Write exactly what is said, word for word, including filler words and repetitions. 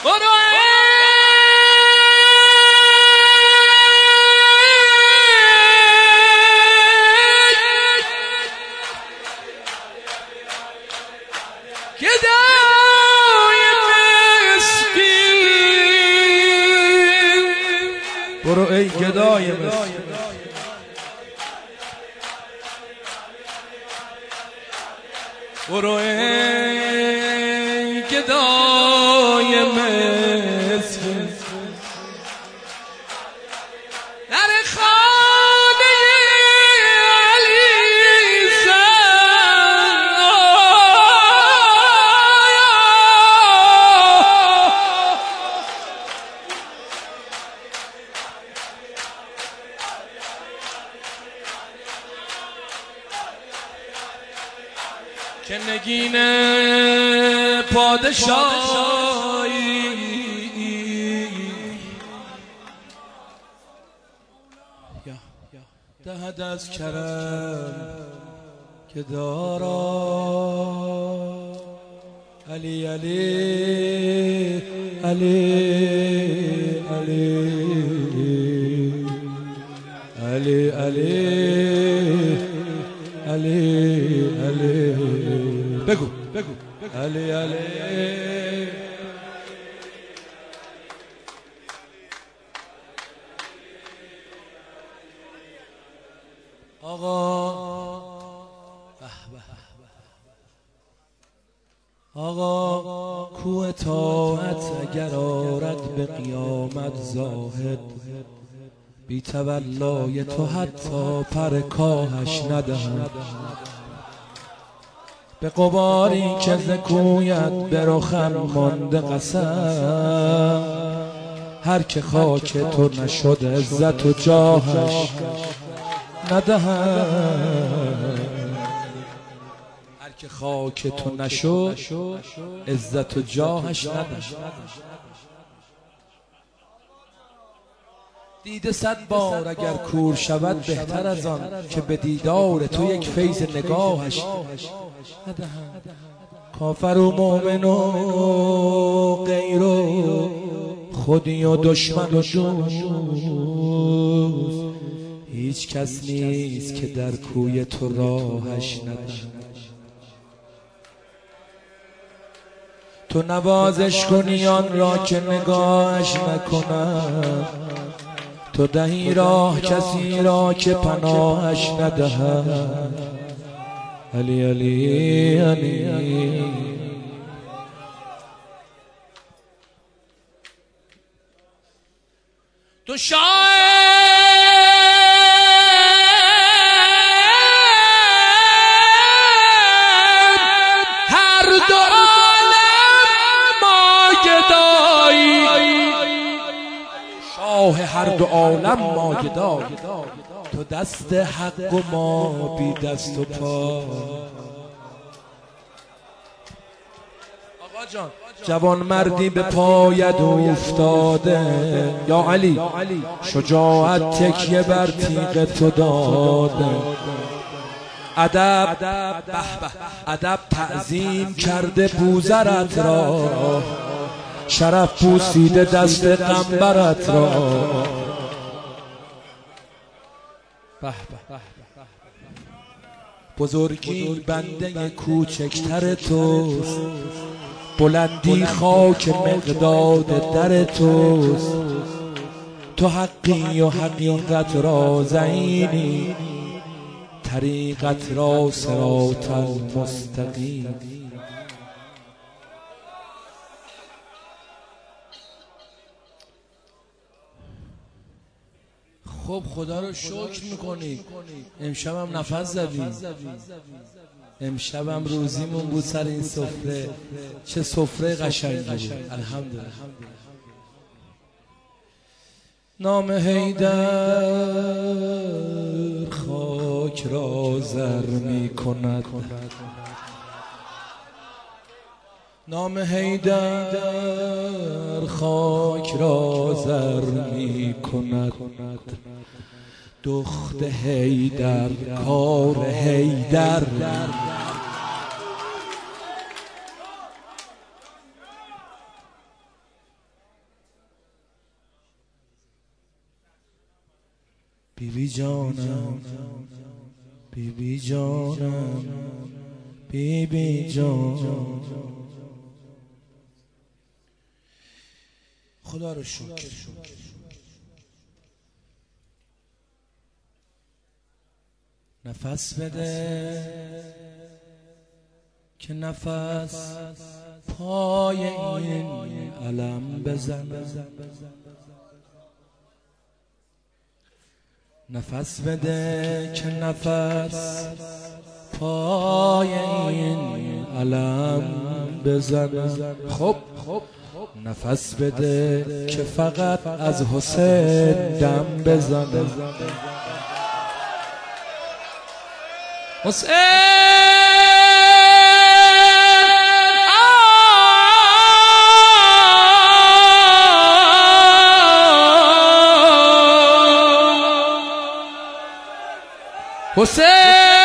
برو گدای مسکین، برو ای گدای مسکین، برو ای گدای مسکین در خانه علی زن، که نگین پادشاهی دهد از کرم که دارا علی علی علی علی علی علی علی علی بگو بگو علی علی آقا آقا کوه طاعت اگر آرد به قیامت زاهد، بی تولای تو حتی پر کاهش ندهد. به غباری که ز کویت به رخم مانده قسم، هر که خاک تو نشد عزت و جاهش ندهد. هر که خاک تو نشد عزت و جاهش ندهد. دیده صد بار اگر کور شود بهتر از آن که به دیدار تو یک فیض نگاهش ندهد. کافر و مؤمن و غیر و خودی و دشمن و دوست، هیچ کس نیست که در کوی تو راهش ندهد. تو نوازش کنی آن را که نگاهش نکند، تو دهی راه کسی را که پناهش ندهد. علی علی علی تو شاید هر دو عالم ماگدایی، شاه هر دو عالم ماگدایی، تو دست حق و ما بی دست و پا. آقا جان جوان مردی به پاید افتاده، یا علی شجاعت تکیه بر تیغ تو داده. ادب ادب تعظیم کرده بوزرت را، شرف پوسیده دست قنبرت را. بزرگی بنده کوچکتر توست، بلندی خاک مقداد در توست. تو حقی و حقیقت را زینی، طریقت را صراط المستقیم. خب خدا رو شکر میکنی، امشبم نفس زدی، امشبم روزیمون بود سر این سفره. چه سفره قشنگی بود، الحمدلله. نام حیدر خاک را زر می کند، نام حیدر خاک را زر می کند. دخت حیدر کار حیدر، بیبی جانم بیبی جانم بیبی جان. خدا رو شکر نفس بده که نفس پای این علم بزن، نفس بده که نفس پای این علم بزن. خب نفس بده که فقط از حسین دم بزن. حسین حسین